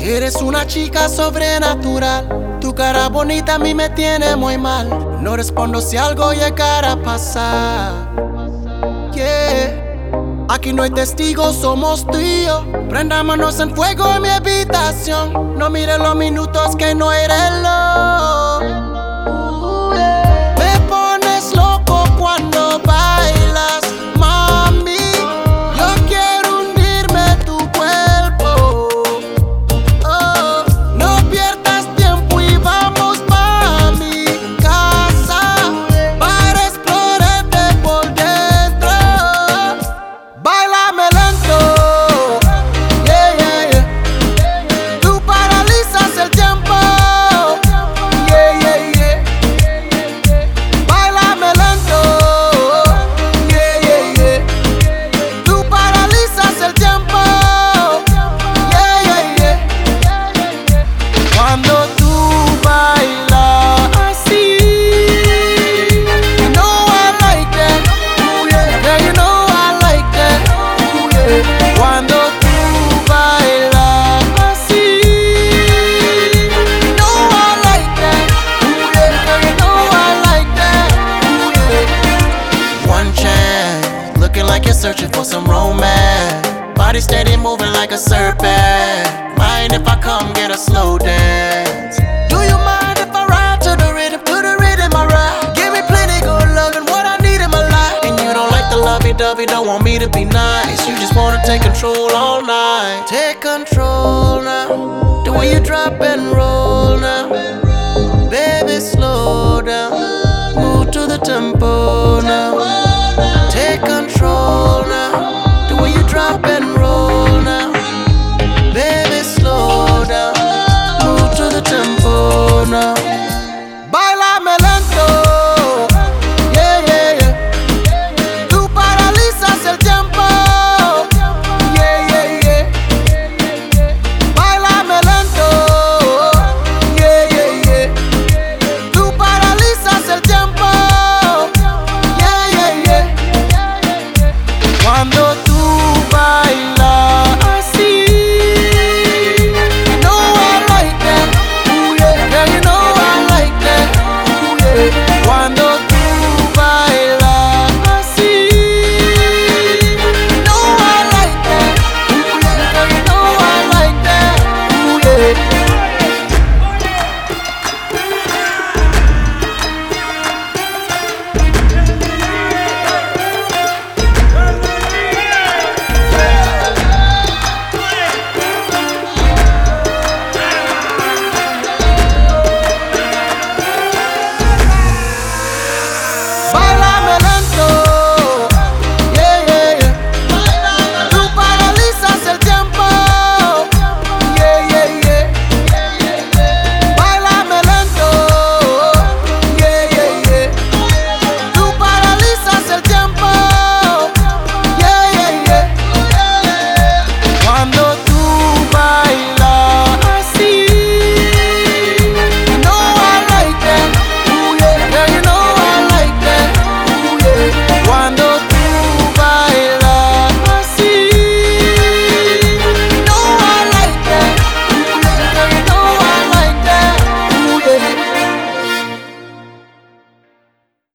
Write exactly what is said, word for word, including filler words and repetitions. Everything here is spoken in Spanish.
Eres una chica sobrenatural. Tu cara bonita a mí me tiene muy mal. No respondo si algo llegara a pasar. Yeah. Aquí no hay testigos, somos tú y yo. Prendámonos en fuego en mi habitación. No mires los minutos que no hay reloj. Me pones loco cuando bailas, mami. Yo quiero hundirme en tu cuerpo. Oh, no pierdas tiempo y vamos pa' mi casa para explorarte por dentro. Báilame lento, yeah, yeah, yeah. Tú paralizas el tiempo, yeah, yeah, yeah. Báilame lento, yeah, yeah, yeah. Tú paralizas el tiempo, yeah, yeah, yeah. Cuando tú bailas así, you know I like that, ooh, yeah. Yeah, you know I like that, ooh, yeah. Cuando tú bailas así, you know I like that, ooh, yeah. Yeah, you know I like that, ooh, yeah. One chance, looking like you're searching for some romance. Body steady moving like a serpent. Mind if I come get a slow dance? Do you mind if I ride to the rhythm, to the rhythm I ride? Give me plenty good love and what I need in my life. And you don't like the lovey-dovey, don't want me to be nice. You just wanna take control all night. Take control now, the way you drop and roll now.